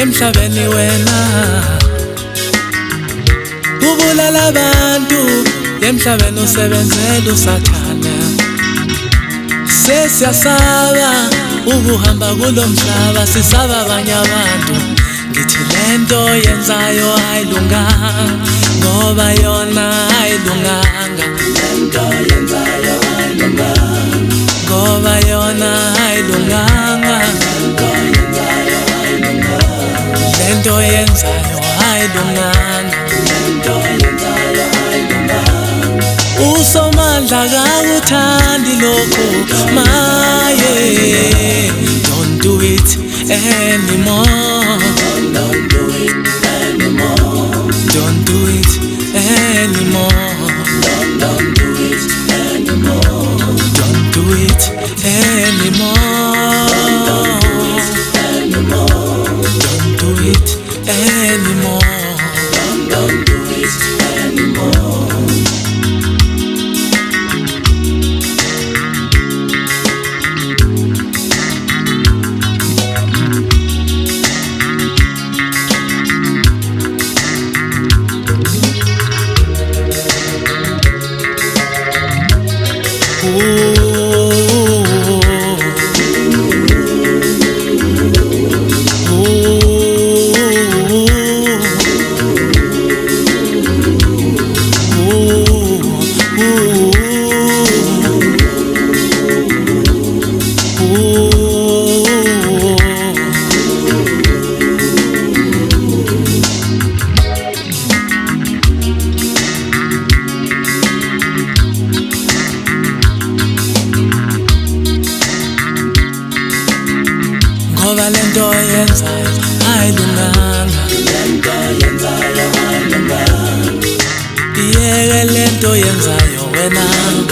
emhlabeni wena ubulala abantu emhlabeni usebenzela usathana sesiyasaba ukuhamba kulomhlaba sisaba abanye abantu ngithi lento yenzayo ayilunganga ngoba yona ayilunganga lento yenzayo ayilunganga ngoba yona ayilunganga lento yenzayo ayilunganga usomandla akakuthandi lokho maye don't do it anymore don't do it anymore don't do it anymore don't do it anymore don't do it anymore don't do it anymore don't do it anymore ngoba lento yenzayo ayilunganga lento yenzayo ayilunganga iyeke lento yenzayo wena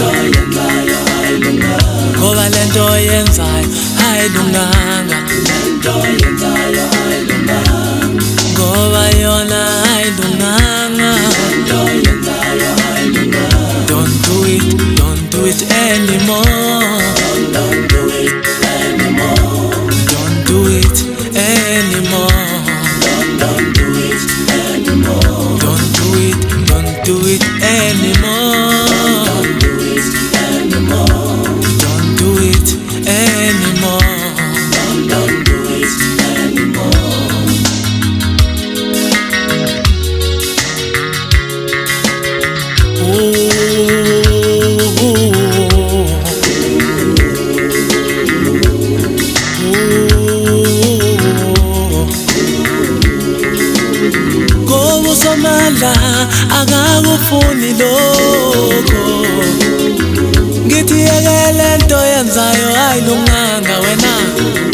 ngoba lento yenzayo ayilunganga lento yenzayo ayilunganga ngoba yona ayilunganga lento yenzayo ayilunganga don't do it anymore don't do it anymore don't do it anymore don't do it anymore don't do it anymore don't do it anymore don't do it anymore don't do it anymore somandla akakufuni lokho ngithi yeke lento yenzayo ayilunganga wena